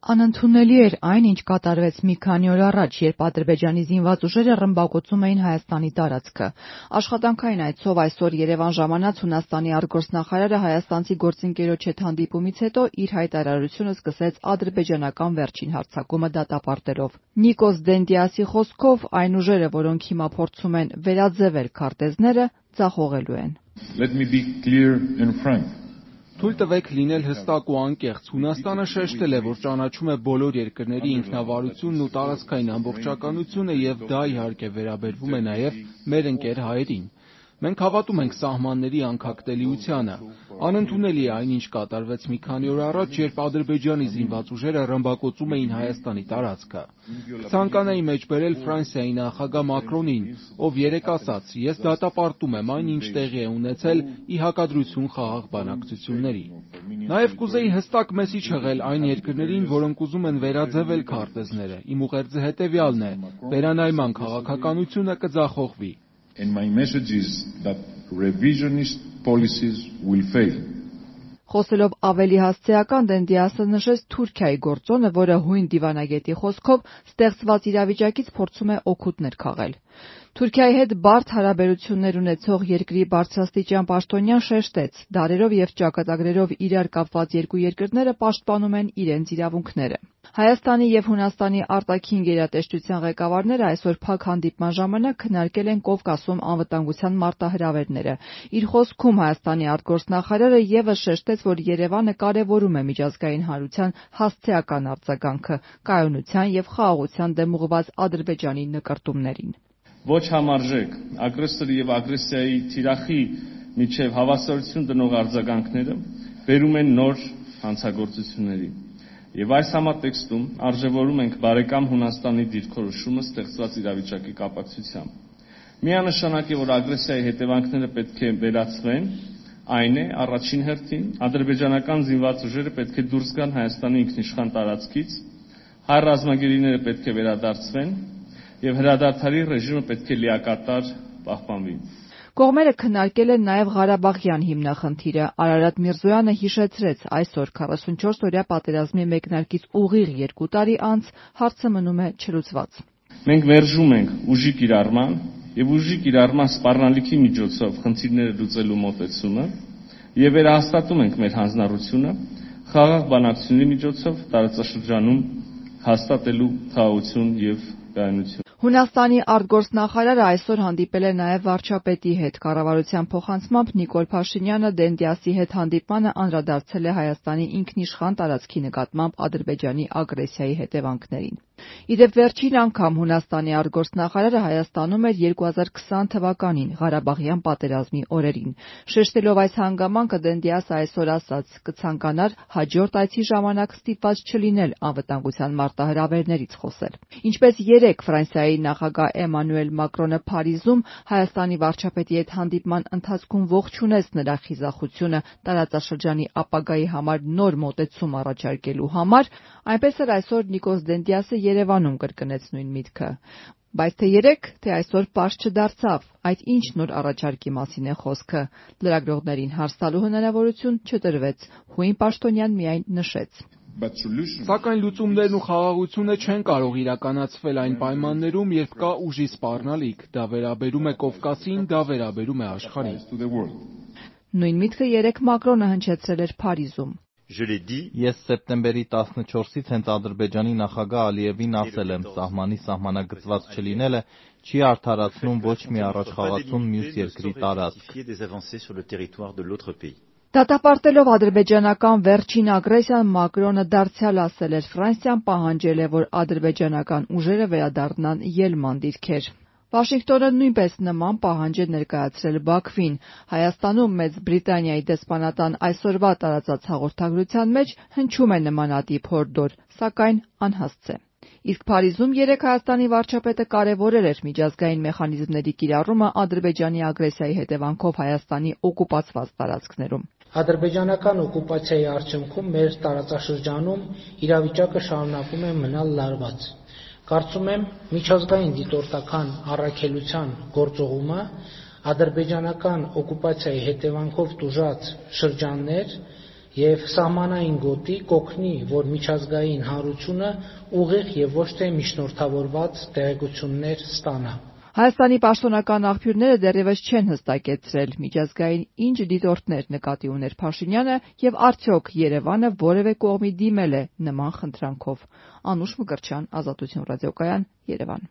Անընդունելի էր այն, ինչ կատարվեց մի քանի օր առաջ, երբ Ադրբեջանի զինված ուժերը ռմբակոծում էին Հայաստանի տարածքը։ Աշխատանքային այցով այսօր Երևան ժամանած Հունաստանի արտգործնախարարը հայաստանցի գործընկերոջ հետ հանդիպումից հետո իր հայտարարությունը սկսեց ադրբեջանական վերջին հարձակումը դատապարտելով։ Նիկոս Դենդիասի խոսքով այն ուժերը, որոնք հիմա փորձում են վերաձևել քարտեզները, ձախողելու են։ Let me be clear and frank. Թույլ տվեք լինել հստակ ու անկեղծ։ Հունաստանը շեշտել է, որ ճանաչում է բոլոր երկրների ինքնավարությունն ու տարածքային ամբողջականությունը եւ դա իհարկե վերաբերվում է նաեւ մեր ընկեր հայերին։ Մենք հավատում ենք սահմանների անկախտելիությանը։ Անընդունելի է այն, ինչ կատարվեց մի քանի օր առաջ, երբ Ադրբեջանի զինված ուժերը ռմբակոծում էին Հայաստանի տարածքը։ Կցանկանայի մեջբերել Ֆրանսիայի նախագահ Մակրոնին, ով երեկ ասաց. «Ես դատապարտում եմ այն, ինչ տեղի է ունեցել ի հակադրություն խաղաղ բանակցությունների»։ Նաև կուզեի հստակ մեսիջ հղել այն երկրներին, որոնք ուզում են վերաձևել քարտեզները։ Իմ ուղերձը հետևյալն է. վերանայման քաղաքականությունը կձախողվի։ And my message is that revisionist policies will fail. Խոսելով ավելի հասցեական, Դենդիասը նշեց Թուրքիայի գործոնը, որը հույն դիվանագետի խոսքով ստեղծված իրավիճակից փորձում է օգուտներ քաղել։ Թուրքիայի հետ բարդ հարաբերություններ ունեցող երկրի բարձրաստիճան պաշտոնյան շեշտեց. դարերով եւ ճակատագրերով իրար կապված երկու երկրները պաշտպանում են իրենց իրավունքները։ Հայաստանի եւ Հունաստանի արտաքին գերատեսչության ղեկավարները այսօր փակ հանդիպման ժամանակ քննարկել են Կովկասում անվտանգության մարտահրավերները։ Իր խոսքում Հայաստանի արտգործնախարարը եւս շեշտեց, որ Երևանը կարեւորում է միջազգային հանրության հասցեական արձագանքը կայունության եւ խաղաղության դեմ ուղղված Ադրբեջանի նկարտումներին։ Ոչ համարժեք ագրեսորի եւ ագրեսիայի թիրախի միջև հավասարություն դնող արձագանքները բերում են նոր հանցագործությունների։ Եվ այս համատեքստում արժևորում ենք բարեկամ Հունաստանի դիրքորոշումը ստեղծված իրավիճակի կապակցությամբ։ Միանշանակ է, որ ագրեսիայի հետևանքները պետք է վերացվեն, այն է առաջին հերթին ադրբեջանական զինված ուժերը պետք է դուրս գան Հայաստանի ինքնիշխան տարածքից, հայ ռազմագերիները պետք է վերադարձվեն եւ հրադադարի ռեժիմը պետք է լիակատար պահպանվի։ Կողմերը քննարկել են նաև Ղարաբաղյան հիմնախնդիրը։ Արարատ Միրզոյանը հիշեցրեց, այսօր 44-օրյա պատերազմի մեկնարկից ուղիղ 2 տարի անց հարցը մնում է չլուծված։ Մենք մերժում ենք ուժի կիրառման եւ ուժի կիրառման սպառնալիքի միջոցով խնդիրները լուծելու մոտեցումը եւ վերահաստատում ենք մեր հանձնառությունը խաղաղ բանակցությունների միջոցով տարածաշրջանում հաստատելու խաղաղություն եւ կայունություն։ Հունաստանի արտգործնախարարը այսօր հանդիպել է նաև վարչապետի հետ։ Կառավարության փոխանցմամբ Նիկոլ Փաշինյանը Դենդիասի հետ հանդիպմանը անդրադարձել է Հայաստանի ինքնիշխան տարածքի նկատմամբ Ադրբեջանի ագրեսիայի հետևանքներին։ Իդեպ վերջին անգամ Հունաստանի արտգործնախարարը Հայաստանում էր 2020 թվականին Ղարաբաղյան պատերազմի օրերին։ Շեշտելով այս հանգամանքը Դենդիասը այսօր ասաց. կցանկանար հաջորդ այցի ժամանակ ստիպված չլինել անվտանգության մարտահրավերներից խոսել։ Ինչպես երեկ Ֆրանսիայի նախագահ Էմանուել Մակրոնը Փարիզում Հայաստանի վարչապետի հետ հանդիպման ընթացքում ողջունեց նրա խիզախությունը տարածաշրջանի ապագայի համար նոր մոտեցում առաջարկելու համար, այնպես էլ այսօր Նիկոս Դենդիասը Երևանում կրկնեց նույն միտքը։ Բայց թե երեկ, թե այսօր պարզ չդարձավ, այդ ինչ նոր առաջարկի մասին է խոսքը։ Լրագրողներին հարց տալու հնարավորություն չտրվեց։ Հույն պաշտոնյան միայն նշեց. Սակայն լուծումներն ու խաղաղությունը չեն կարող իրականացվել այն պայմաններում, երբ կա ուժի սպառնալիք։ Դա վերաբերում է Կովկասին, դա վերաբերում է աշխարհին։ Նույն միտքը երեկ Մակրոնը հնչեցրել էր Փարիզում։ Ես սեպտեմբերի 14-ից հենց Ադրբեջանի նախագահ Ալիևին ասել եմ, սահմանի սահմանագծված չլինելը չի արդարացնում ոչ մի առաջխաղացում մյուս երկրի տարածք։ Դատապարտելով ադրբեջանական վերջին ագրեսիան, Մակրոնը դարձյալ ասել էր, Ֆրանսիան պահանջել է, որ ադրբեջանական ուժերը վերադառնան ելման դիրքեր։ Վաշինգտոնը նույնպես նման պահանջ է ներկայացրել Բաքվին։ Հայաստանում Մեծ Բրիտանիայի դեսպանատան այսօրվա տարածած հաղորդագրության մեջ հնչում է նմանատիպ հորդոր, սակայն անհասցե։ Իսկ Փարիզում երեկ Հայաստանի վարչապետը կարևորել էր միջազգային մեխանիզմների կիրառումը Ադրբեջանի ագրեսիայի հետևանքով Հայաստանի օկուպացված տարածքներում։ Ադրբեջանական օկուպացիայի արդյունքում մեր տարածաշրջանում իրավիճակը շարունակում է մնալ լարված։ Կարծում եմ, միջազգային դիտորդական առաքելության գործողումը ադրբեջանական օկուպացիայի հետևանքով տուժած շրջաններ եւ սահմանային գոտի կօգնի, որ միջազգային հանրությունը ուղիղ եւ ոչ թե միջնորդավորված տեղեկություններ ստանա։ Հայաստանի պաշտոնական աղբյուրները դեռևս չեն հստակեցրել միջազգային ինչ դիտորդներ նկատի ուներ Փաշինյանը եւ արդյոք Երևանը որևէ կողմի դիմել է նման խնդրանքով։ Անուշ Մկրտչյան, Ազատություն ռադիոկայան, Երևան։